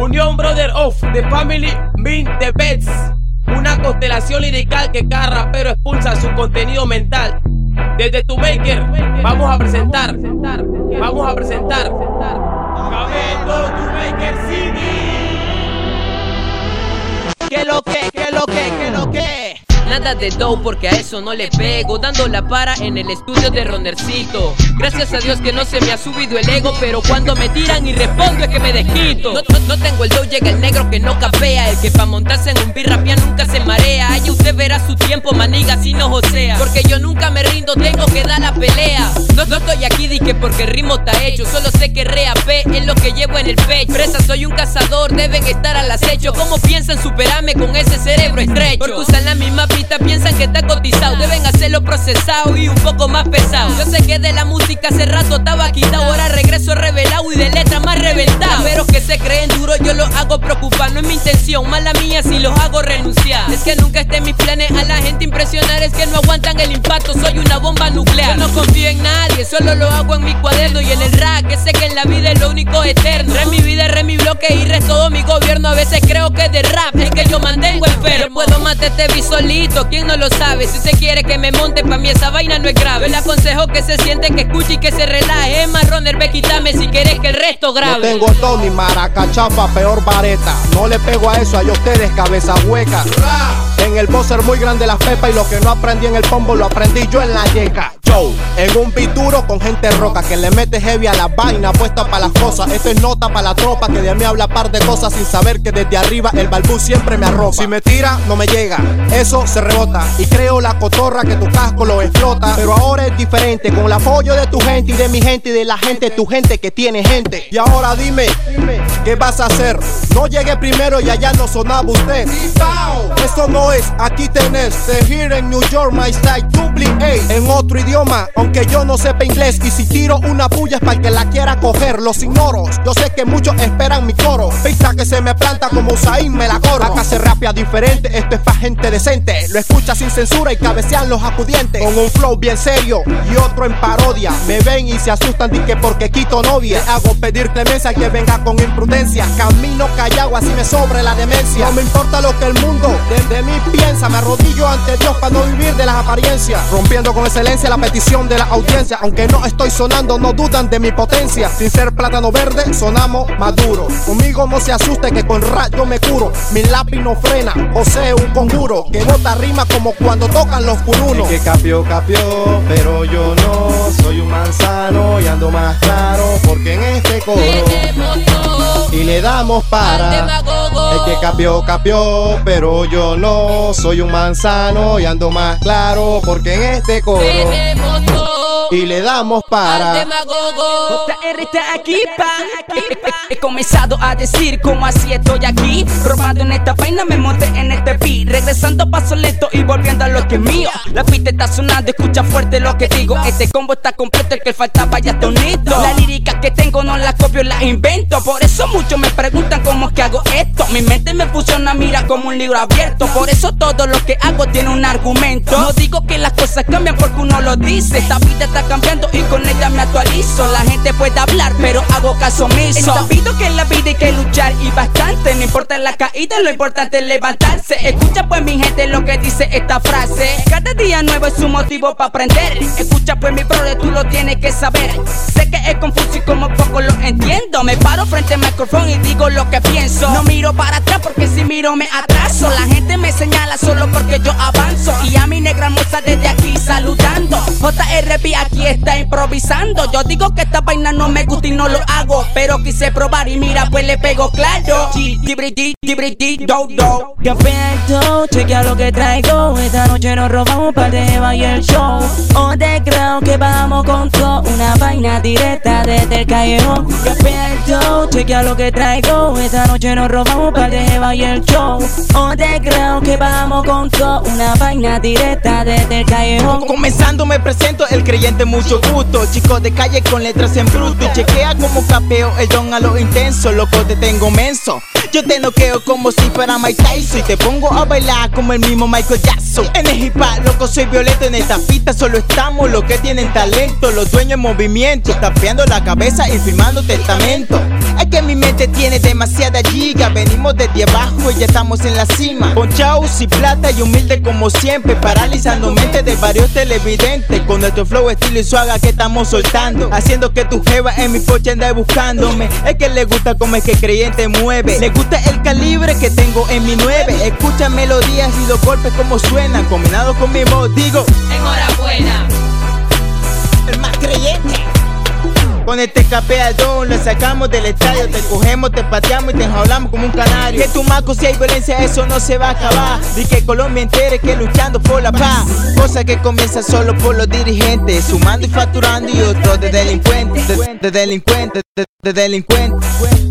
Unión Brother of The Family Mean The Bets. Una constelación lirical que cada rapero expulsa su contenido mental. Desde tu maker vamos a presentar Cabello tu Maker City. ¿Qué lo que? Nada de dough porque a eso no le pego, dando la para en el estudio de Ronercito. Gracias a Dios que no se me ha subido el ego, pero cuando me tiran y respondo es que me desquito. No tengo el dough, llega el negro que no capea, el que pa' montarse en un birrapia nunca se marea. Ahí usted verá su tiempo, maniga, si no josea, porque yo nunca me rindo, tengo que dar la pelea. No estoy aquí di que porque el ritmo está hecho, solo sé que RAP es lo que llevo en el pecho. Presa, soy un cazador, deben estar al acecho. ¿Cómo piensan superarme con ese cerebro estrecho? Porque usan la misma pista, piensan que está cotizado, deben hacerlo procesado y un poco más pesado. Yo sé que de la música hace rato estaba quitado, ahora regreso revelado y de letras más reventado. Pero que se creen duro, yo los hago preocupar, no es mi intención, mala mía si los hago renunciar. Es que nunca esté en mis planes a la gente impresionar, es que no aguantan el impacto, soy una bomba nuclear. Yo no confío en nadie, solo lo hago en mi cuaderno y en el rap, que sé que en la vida es lo único eterno. Re mi vida, re mi bloque y re todo mi gobierno. A veces creo que de rap es que yo mantengo enfermo. Yo puedo matar este beat solito, ¿quién no lo sabe? Si usted quiere que me monte, pa' mí esa vaina no es grave. Yo le aconsejo que se siente, que escuche y que se relaje. Es más, Roner, ve, quítame si quieres que el resto grabe. No tengo Tony, maracachapa, peor vareta. No le pego a eso, a ustedes cabeza hueca. En el buzzer muy grande la pepa, y lo que no aprendí en el pombo lo aprendí yo en la yeca. Yo, en un beat duro con gente roca, que le mete heavy a la vaina, puesta pa' las cosas. Esto es nota pa' la tropa, que de mí habla par de cosas sin saber que desde arriba el balbú siempre me arropa. Si me tira, no me llega, eso se rebota. Y creo la cotorra que tu casco lo explota. Pero ahora es diferente, con el apoyo de tu gente y de mi gente y de la gente, tu gente que tiene gente. Y ahora dime, ¿qué vas a hacer? No llegué primero y allá no sonaba usted. Esto no es, aquí tenés The Here en New York, my style, Dublin, en otro idioma, aunque yo no sepa inglés. Y si tiro una puya es para el que la quiera coger. Los ignoro, yo sé que muchos esperan mi coro. Pista que se me planta como Usain, me la corro. Acá se rapea diferente, esto es pa' gente decente. Lo escucha sin censura y cabecean los acudientes. Con un flow bien serio y otro en parodia. Me ven y se asustan di que porque quito novia. Le hago pedir clemencia que venga con imprudencia. Camino callado así me sobre la demencia. No me importa lo que el mundo de mí piensa. Me arrodillo ante Dios para no vivir de las apariencias. Rompiendo con excelencia la petición de la audiencia. Aunque no estoy sonando, no dudan de mi potencia. Sin ser plátano verde, sonamos maduro. Conmigo no se asuste que con rap yo me curo. Mi lápiz no frena, posee un conjuro que bota rima como cuando tocan los curunos. El que capió, pero yo no. Soy un manzano y ando más claro, porque en este coro y le damos para. El que capió, pero yo no. Soy un manzano y ando más claro, porque en este coro y le damos para. JR está aquí, pa. He comenzado a decir como así estoy aquí. Robando en esta vaina me monté en este beat. Regresando paso lento y volviendo a lo que es mío. La pista está sonando, escucha fuerte lo que digo. Este combo está completo, el que faltaba ya está unido. La lírica que tengo no la copio, la invento. Por eso muchos me preguntan cómo es que hago esto. Mi mente me funciona, mira como un libro abierto. Por eso todo lo que hago tiene un argumento. No digo que las cosas cambian porque uno lo dice. Esta vida está cambiando y con ella me actualizo. La gente puede hablar pero hago caso omiso. He sabido que en la vida hay que luchar y bastante. No importa la caída, lo importante es levantarse. Escucha pues mi gente lo que dice esta frase. Cada día nuevo es un motivo para aprender. Escucha pues mi brother, tú lo tienes que saber. Sé que es confuso y como poco lo entiendo. Me paro frente al micrófono y digo lo que pienso. No miro para atrás porque si miro me atraso. La gente me señala solo porque yo avanzo. Y a mi negra hermosa desde aquí saludando. JRB aquí está improvisando. Yo digo que esta vaina no me gusta y no lo hago, pero quise probar y mira pues le pego claro. Perfecto, chequea lo que traigo. Esta noche nos robamos par de Eva y el show. O te creo que vamos con todo. Una vaina directa desde el callejón. Perfecto, chequea lo que traigo. Esta noche nos robamos par de Eva y el show. O te creo que vamos con todo. Una vaina directa desde el callejón. Comenzando me presento, el creyente mucho gusto. Chico de calle con letras en bruto. Y chequea como capeo el don a lo intenso. Loco te tengo menso. Yo te noqueo como si fuera Mike Tyson. Y te pongo a bailar como el mismo Michael Jackson. En el hip hop, loco, soy violento. En esta pista solo estamos los que tienen talento. Los dueños en movimiento, tapeando la cabeza y firmando testamento. Es que mi mente tiene demasiada giga. Venimos desde abajo y ya estamos en la cima. Ponchaos y plata y humilde como siempre, paralizando mente de varios televidentes. Con nuestro flow, estilo y suaga que estamos soltando, haciendo que tu jeva en mi poche ande buscándome. Es que le gusta como es que creyente mueve. Le gusta el calibre que tengo en mi 9. Escucha melodías y los golpes como suenan, combinado con mi voz, digo enhorabuena. El más creyente. Con este capeadón lo sacamos del estadio. Te cogemos, te pateamos y te enjaulamos como un canario. Que tu maco, si hay violencia, eso no se va a acabar. Di que Colombia entera que luchando por la paz. Cosa que comienza solo por los dirigentes, sumando y facturando y otros de delincuentes. De delincuentes, de delincuentes.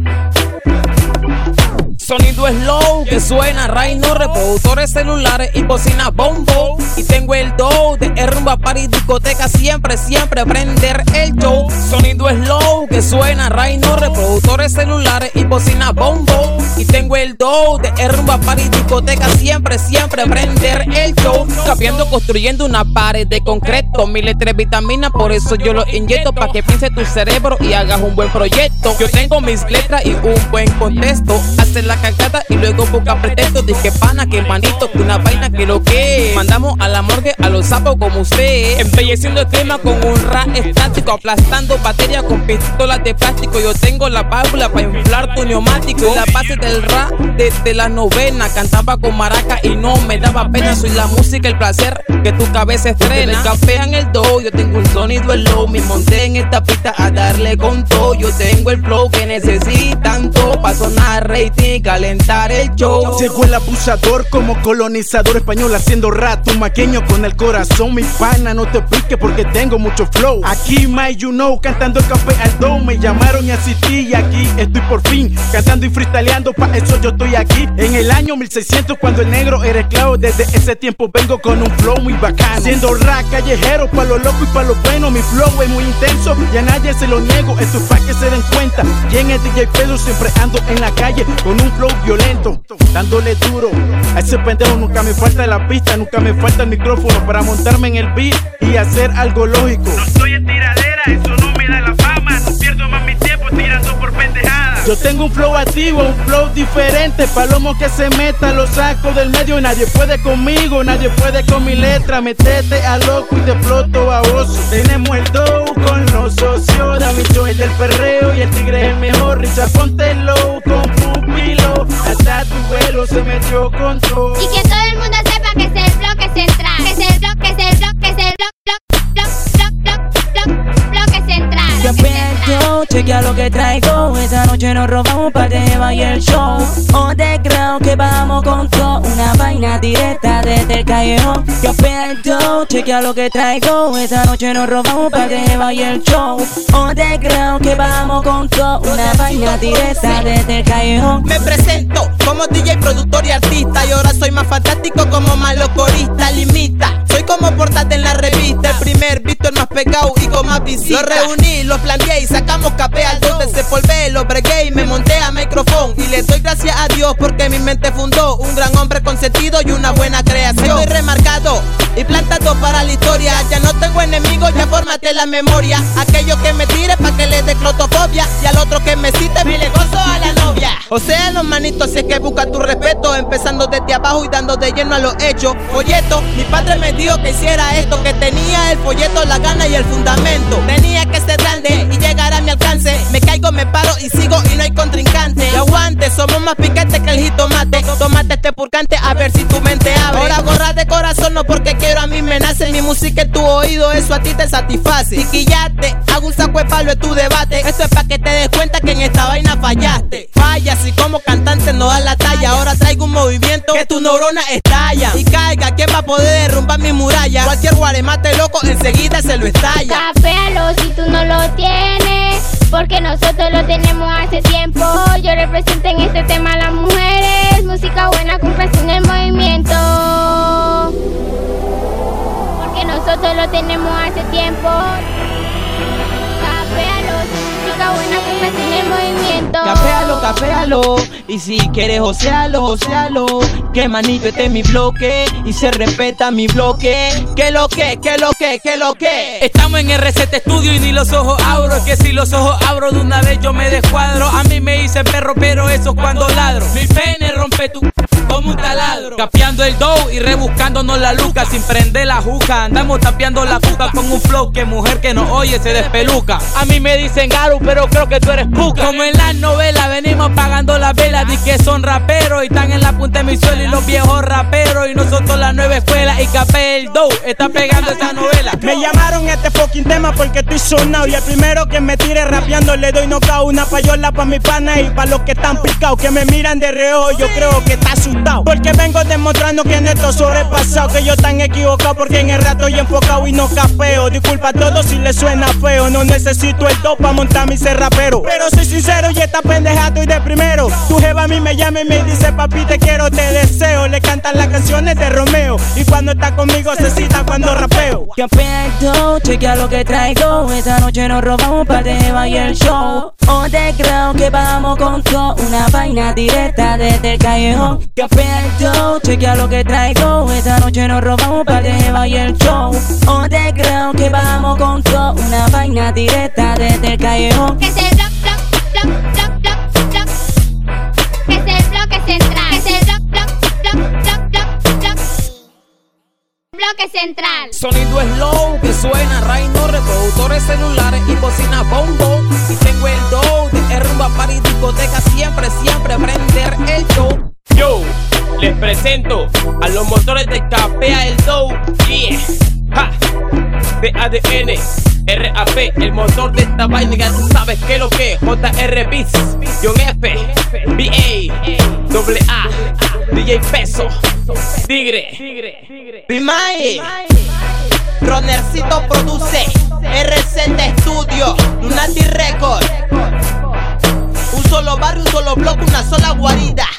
Sonido slow que suena Reino, reproductores celulares y bocina bombo. Y tengo el dough de rumba party discoteca, siempre, siempre prender el show. Sonido slow que suena Reino, reproductores celulares y bocina bombo. Y tengo el dough de rumba party discoteca, siempre, siempre prender el show. Capeando, construyendo una pared de concreto, mi letra es vitamina, por eso yo lo inyecto, pa' que piense tu cerebro y hagas un buen proyecto. Yo tengo mis letras y un buen contexto, hacer la cagada y luego busca pretexto. Dije pana, que manito, que una vaina que lo que mandamos a la morgue a los sapos como usted, embelleciendo el clima con un rap estático, aplastando batería con pistolas de plástico. Yo tengo la válvula para inflar tu neumático. La base del rap desde la novena, cantaba con maraca y no me daba pena. Soy la música, el placer que tu cabeza estrena. Capean el dough, yo tengo un sonido slow. Me monté en esta pista a darle con todo. Yo tengo el flow que necesitan todo pa' sonar rating, calentar el show. Llegó el abusador como colonizador español, haciendo rap, un maqueño con el corazón. Mi pana, no te piques porque tengo mucho flow. Aquí, my you know, cantando el café al dough. Me llamaron y asistí y aquí estoy por fin, cantando y freestyleando, pa' eso yo estoy aquí. En el año 1600 cuando el negro era esclavo, desde ese tiempo vengo con un flow muy bacano. Haciendo rap callejero, pa' lo loco y pa' lo bueno. Mi flow es muy intenso y a nadie se lo niego, esto es pa' que se den cuenta. Y en el DJ Pedro siempre ando en la calle con un flow violento, dándole duro a ese pendejo. Nunca me falta la pista, nunca me falta el micrófono para montarme en el beat y hacer algo lógico. No estoy en tiradera, eso no me da la fama. No pierdo más mi tiempo tirando por pendejadas. Yo tengo un flow activo, un flow diferente. Palomo que se meta, lo saco del medio. Nadie puede conmigo, nadie puede con mi letra. Metete a loco y te exploto a oso. Tenemos el dough con los socios. Davicho es del perreo y el tigre es el mejor. Richard, ponte low con pupilo. Hasta tu vuelo se metió con todo. Y que todo el mundo sepa que es el bloque central. Que es el bloque, que es el bloque, que es el bloque central. Yo chequea lo que traigo. Esta noche nos robamos pa' de Eva y el show. Underground que vamos con todo, una vaina directa desde el callejón. Yo pierdo, chequea lo que traigo. Esta noche nos robamos pa' de Eva y el show. Underground que vamos con todo, una vaina directa desde el callejón. Me presento como DJ, productor y artista, y ahora soy más fantástico como malo corista. Limita, soy como portada en la revista, el primer visto, el más pegado y con más visitas. Lo reuní, lo planteé y sacamos capea donde se polvé, lo bregué y me monté a micrófono. Y le doy gracias a Dios porque mi mente fundó un gran hombre con sentido y una buena creación. Estoy remarcado y plantado para la historia. Ya no tengo enemigos, ya fórmate la memoria. Aquello que me tire pa' que le dé clotofobia, y al otro que me cite me le gozo a la novia. O sea, los manitos, si es que busca tu respeto, empezando desde abajo y dando de lleno a los hechos. Folleto, mi padre me dijo que hiciera esto, que tenía el folleto, la gana y el fundamento. Tenía que ser grande y llegar a mi alcance. Me caigo, me paro y sigo y no hay contrincante. Y aguante, somos más picantes que el jitomate. Tómate este purgante a ver si tu mente abre. Ahora gorra de corazón, no porque quiero, a mí me nace. Mi música en tu oído, eso a ti te satisface. Y quillate, hago un saco de palo en tu debate. Esto es pa' que te des cuenta que en esta vaina fallaste. Fallas y como cantante no da la talla. Ahora traigo un movimiento que tu neurona estalla. Y caiga, ¿quién va a poder derrumbar mi muralla? Cualquier guaremate loco enseguida se lo estalla. Capéalo si tú no lo tienes, porque nosotros lo tenemos hace tiempo. Yo represento en este tema a las mujeres. Música buena con presión en el movimiento, porque nosotros lo tenemos hace tiempo. Capéalo, música buena con presión en el movimiento. Capéalo, capéalo. josealo. Y si quieres josealo, josealo. Que manito, este es mi bloque y se respeta mi bloque. Que lo que. Estamos en RZ Studio y ni los ojos abro. Es que si los ojos abro de una vez yo me descuadro. A mí me dicen perro, pero eso es cuando ladro. Mi pene rompe tu como un taladro. Capeando el dough y rebuscándonos la luca. Sin prender la juca, andamos tapeando la cuca con un flow que mujer que nos oye se despeluca. A mí me dicen Garu, pero creo que tú eres puca. Como en las novelas venimos pagando las velas. Di que son raperos y están en la punta de mi suelo. Y los viejos raperos y nosotros la nueva escuela. Y capé el dough, está pegando esa novela. Me llamaron este fucking tema porque estoy sonado. Y el primero que me tire rapeando le doy knockout. Una payola pa' mi pana y pa' los que están picados. Que me miran de reojo, yo creo que está asustado. Porque vengo demostrando que en esto sobrepasado. Que yo tan equivocado porque en el rato estoy enfocado y no capeo. Disculpa a todos si les suena feo. No necesito el do pa' montarme y ser rapero. Pero soy sincero y esta pendeja estoy de primero. Tu jeva a mí me llama y me dice papi te quiero, te deseo. Le cantan las canciones de Romeo. Y cuando está conmigo se cita cuando rapeo. Capea el dough, chequea lo que traigo. Esta noche nos robamos par de jeva y el show. O te creo que vamos con todo. Una vaina directa desde el callejón. Capea el dough, chequea lo que traigo. Esta noche nos robamos par de jeva y el show. O te creo que vamos con todo. Una vaina directa desde el callejón. Que se bloque central. Que se bloque central. Sonido slow que suena Reino, reproductores celulares y bocina bombo. Y tengo el dough de rumba party discoteca, siempre prender el show. Yo les presento a los motores de Capea el dough, yeah, ja, de ADN, RAP, el motor de esta vaina, ya tú sabes que lo que, JR Beats, John F, BA, AA, DJ Peso, Tigre, Pimae, Ronercito produce, RZ Studio, Lunati Record. Un solo barrio, un solo bloque, una sola guarida.